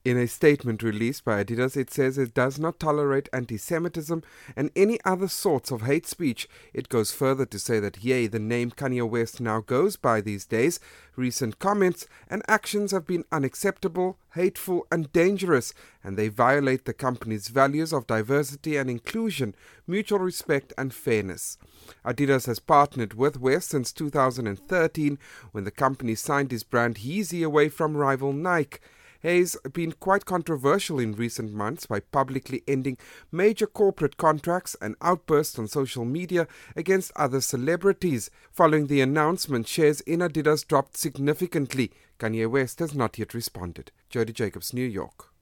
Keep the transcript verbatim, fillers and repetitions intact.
In a statement released by Adidas, it says it does not tolerate anti-Semitism and any other sorts of hate speech. It goes further to say that, yea, the name Kanye West now goes by these days. Recent comments and actions have been unacceptable, hateful and dangerous, and they violate the company's values of diversity and inclusion, mutual respect and fairness. Adidas has partnered with West since two thousand thirteen, when the company signed his brand Yeezy away from rival Nike. He's been quite controversial in recent months by publicly ending major corporate contracts and outbursts on social media against other celebrities. Following the announcement, shares in Adidas dropped significantly. Kanye West has not yet responded. Jody Jacobs, New York.